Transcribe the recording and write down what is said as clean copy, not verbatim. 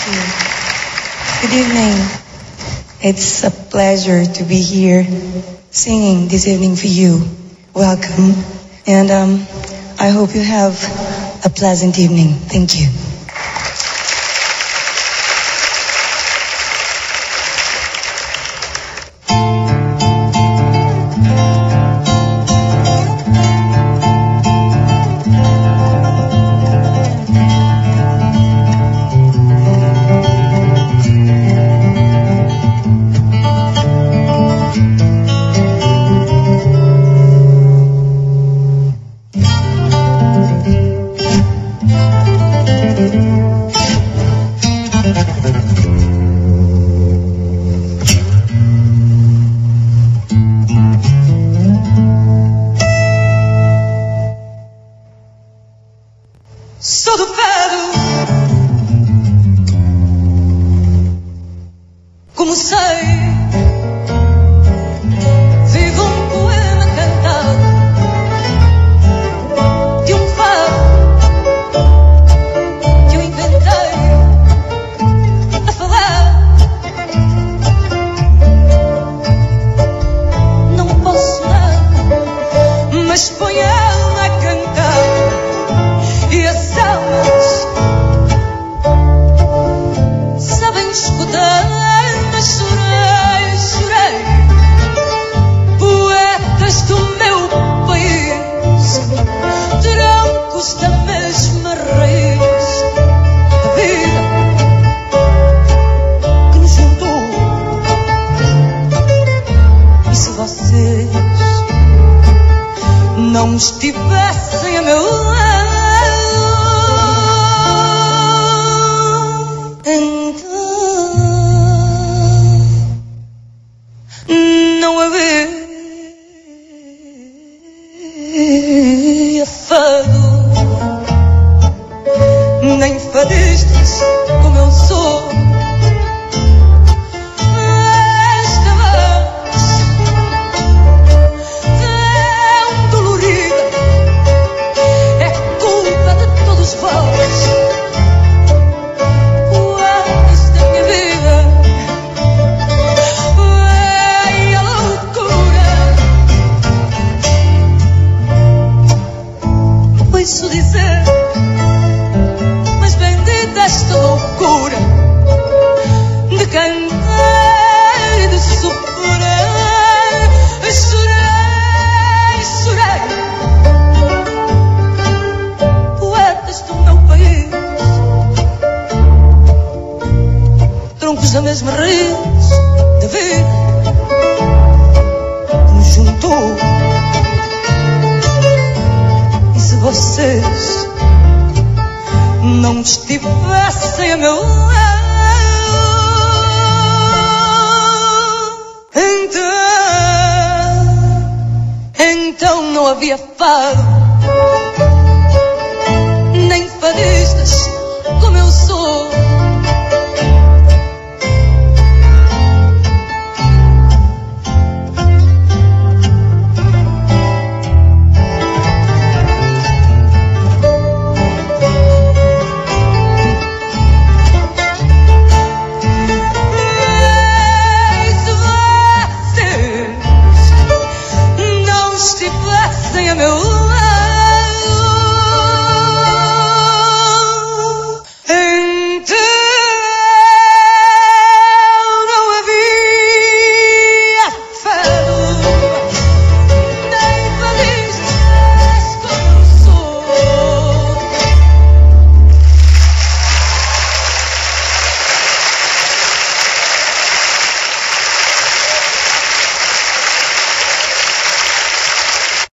Good evening. It's a pleasure to be here singing this evening for you. Welcome. And I hope you have a pleasant evening. Thank you. Sou do fado, como sei, vivo um poema cantado de um fado que eu inventei a falar. Não posso nada, mas ponho ela a cantar. E as almas sabem escutar. Mas chorei, chorei. Poetas do meu país, troncos da mesma raiz da vida que nos juntou. E se vocês não estivessem a meu lado, não havia fado, nem fadistas como eu sou. Esta voz tão dolorida é culpa de todos vós. Isso dizer, mas bendita esta loucura de cantar e de sofrer. Chorei, chorei. Poetas do meu país, troncos da mesma raiz da vida que nos juntou. Se vocês não estivessem a meu lado, então não havia fado.